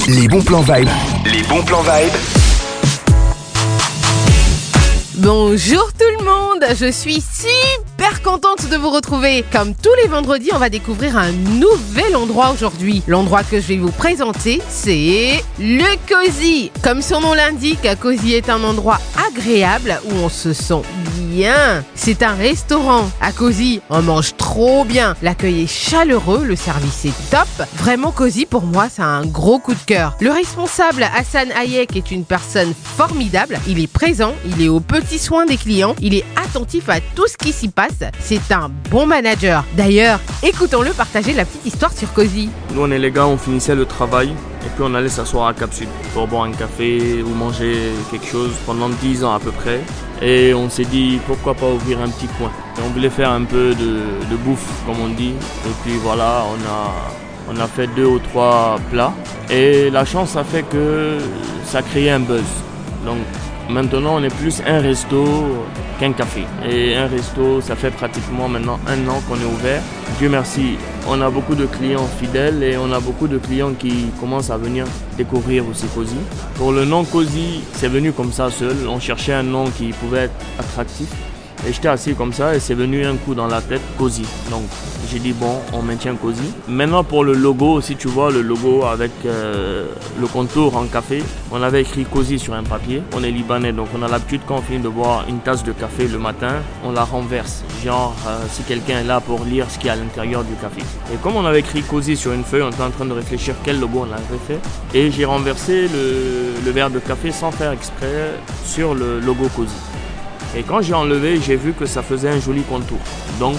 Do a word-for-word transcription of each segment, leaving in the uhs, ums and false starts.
Les bons plans vibes. Les bons plans vibes. Bonjour tout le monde, je suis super contente de vous retrouver. Comme tous les vendredis, on va découvrir un nouvel endroit aujourd'hui. L'endroit que je vais vous présenter, c'est le Cosy. Comme son nom l'indique, Cosy est un endroit agréable où on se sent bien. C'est un restaurant. À Cosy, on mange trop bien. L'accueil est chaleureux, le service est top. Vraiment Cosy, pour moi, c'est un gros coup de cœur. Le responsable Hassan Hayek est une personne formidable. Il est présent, il est au petit soin des clients, il est attentif à tout ce qui s'y passe. C'est un bon manager. D'ailleurs, écoutons-le partager la petite histoire sur Cosy. Nous, on est les gars, on finissait le travail et puis on allait s'asseoir à Cap Sud pour boire un café ou manger quelque chose pendant dix ans à peu près. Et on s'est dit pourquoi pas ouvrir un petit coin. Et on voulait faire un peu de, de bouffe, comme on dit. Et puis voilà, on a, on a fait deux ou trois plats. Et la chance a fait que ça a créé un buzz. Donc maintenant, on est plus un resto qu'un café. Et un resto, ça fait pratiquement maintenant un an qu'on est ouvert. Dieu merci, on a beaucoup de clients fidèles et on a beaucoup de clients qui commencent à venir découvrir aussi Cosy. Pour le nom Cosy, c'est venu comme ça seul. On cherchait un nom qui pouvait être attractif. Et j'étais assis comme ça et c'est venu un coup dans la tête, Cosy. Donc j'ai dit bon, on maintient Cosy. Maintenant pour le logo, si tu vois le logo avec euh, le contour en café, on avait écrit Cosy sur un papier. On est libanais donc on a l'habitude quand on finit de boire une tasse de café le matin, on la renverse. Genre euh, si quelqu'un est là pour lire ce qu'il y a à l'intérieur du café. Et comme on avait écrit Cosy sur une feuille, on était en train de réfléchir quel logo on avait fait. Et j'ai renversé le, le verre de café sans faire exprès sur le logo Cosy. Et quand j'ai enlevé, j'ai vu que ça faisait un joli contour. Donc,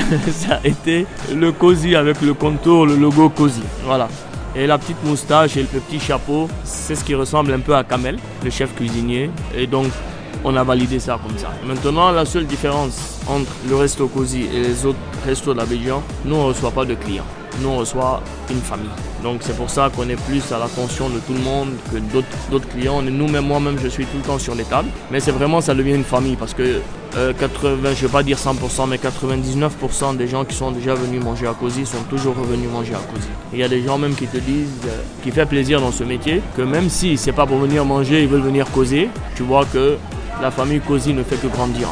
ça a été le Cosy avec le contour, le logo Cosy. Voilà. Et la petite moustache et le petit chapeau, c'est ce qui ressemble un peu à Kamel, le chef cuisinier. Et donc, on a validé ça comme ça. Maintenant, la seule différence entre le resto Cosy et les autres restos d'Abidjan, nous, on ne reçoit pas de clients. Nous, on reçoit une famille. Donc, c'est pour ça qu'on est plus à l'attention de tout le monde que d'autres, d'autres clients. Nous-mêmes, moi-même, je suis tout le temps sur les tables. Mais c'est vraiment, ça devient une famille parce que euh, quatre-vingts, je ne vais pas dire cent pour cent, mais quatre-vingt-dix-neuf pour cent des gens qui sont déjà venus manger à Cosy sont toujours revenus manger à Cosy. Il y a des gens même qui te disent, euh, qui fait plaisir dans ce métier, que même si c'est pas pour venir manger, ils veulent venir causer, tu vois que la famille Cosy ne fait que grandir.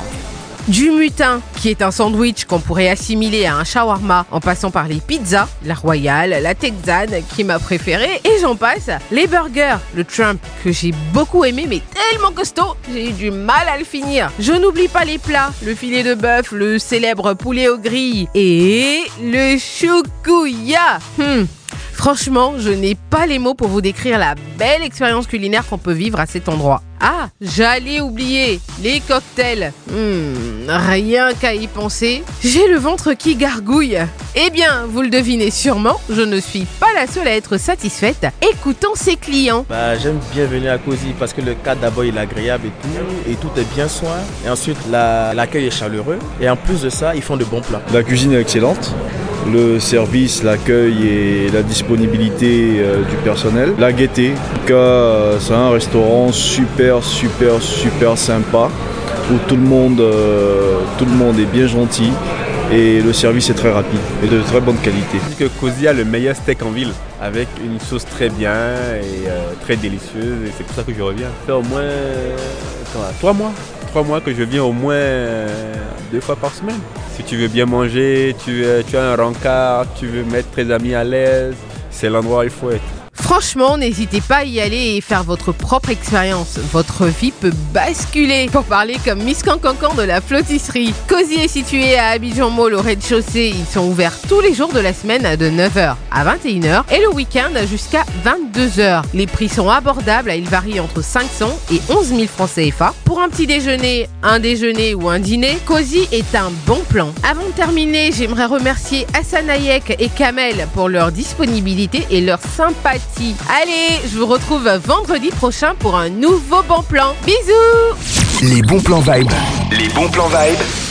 Du mutin, qui est un sandwich qu'on pourrait assimiler à un shawarma en passant par les pizzas, la royale, la texane qui est ma préférée, et j'en passe. Les burgers, le Trump que j'ai beaucoup aimé mais tellement costaud, j'ai eu du mal à le finir. Je n'oublie pas les plats, le filet de bœuf, le célèbre poulet aux grilles et le choukouya. Hmm. Franchement, je n'ai pas les mots pour vous décrire la belle expérience culinaire qu'on peut vivre à cet endroit. Ah, j'allais oublier les cocktails. Hmm, rien qu'à y penser, j'ai le ventre qui gargouille. Eh bien, vous le devinez sûrement, je ne suis pas la seule à être satisfaite. Écoutons ses clients. Bah, j'aime bien venir à Cosy parce que le cadre d'abord il est agréable et tout, et tout est bien soin. Et ensuite, la, l'accueil est chaleureux. Et en plus de ça, ils font de bons plats. La cuisine est excellente. Le service, l'accueil et la disponibilité euh, du personnel. La gaieté. En tout cas, euh, c'est un restaurant super, super, super sympa où tout le monde, euh, tout le monde est bien gentil et le service est très rapide et de très bonne qualité. Je pense que Cosy a le meilleur steak en ville avec une sauce très bien et euh, très délicieuse et c'est pour ça que je reviens. Ça fait au moins euh, trois mois. Trois mois que je viens au moins euh, deux fois par semaine. Si tu veux bien manger, tu, euh, tu as un rencard, tu veux mettre tes amis à l'aise, c'est l'endroit où il faut être. Franchement, n'hésitez pas à y aller et faire votre propre expérience. Votre vie peut basculer. Pour parler comme Miss Cancancan de la flottisserie. Cosy est situé à Abidjan Mall au rez-de-chaussée. Ils sont ouverts tous les jours de la semaine de neuf heures à vingt et une heures et le week-end jusqu'à vingt-deux heures. Les prix sont abordables, ils varient entre cinq cents et onze mille francs C F A. Pour un petit déjeuner, un déjeuner ou un dîner, Cosy est un bon plan. Avant de terminer, j'aimerais remercier Hassan Hayek et Kamel pour leur disponibilité et leur sympathie. Allez, je vous retrouve vendredi prochain pour un nouveau bon plan. Bisous! Les bons plans vibes. Les bons plans vibes.